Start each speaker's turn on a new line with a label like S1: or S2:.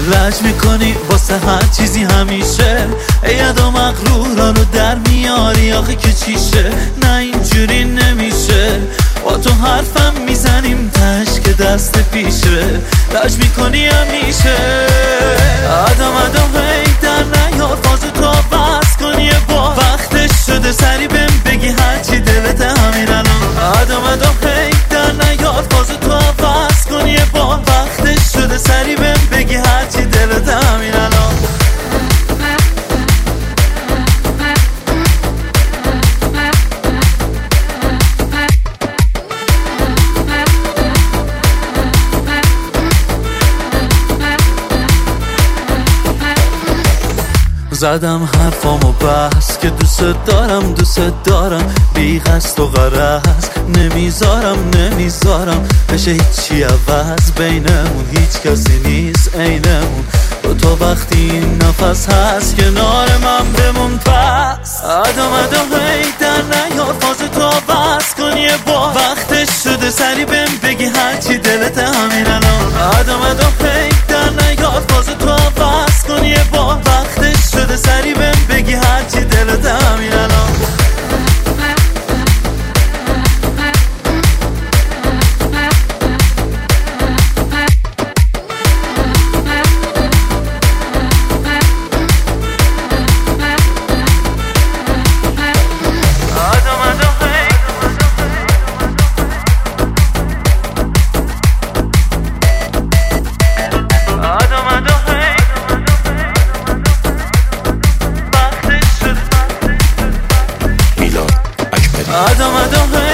S1: لج میکنی واسه هر چیزی همیشه، یاد و مغرورا رو در میاری آخه که چیشه. نه اینجوری نمیشه، با تو حرفم میزنیم تش که دست پیشه. لج میکنی همیشه، آدم هی در نیار فاز تو بس کن یه بار. وقتش شده سری بهم بگی هرچی دلت همین الان. آدم هی در نیار فاز تو بس کن یه بار. وقتش شده سری بهم بگی هرچی دلت همین الان. زدم حرفامو بس که دوست دارم بی قصد و غرض. نمیذارم بشه هیچی عوض بینمون، هیچ کسی نیست عینمون. تو وقتی این نفس هست کنار من بمون پس. آدم هی در نیار فاز تو بس کن یه بار. وقتش شده سری بهم بگی هرچی دلت همین الان. آدم هی در نیار فاز تو بس کن یه بار. وقتش شده سری بهم بگی هرچی دلت همین الان. آدم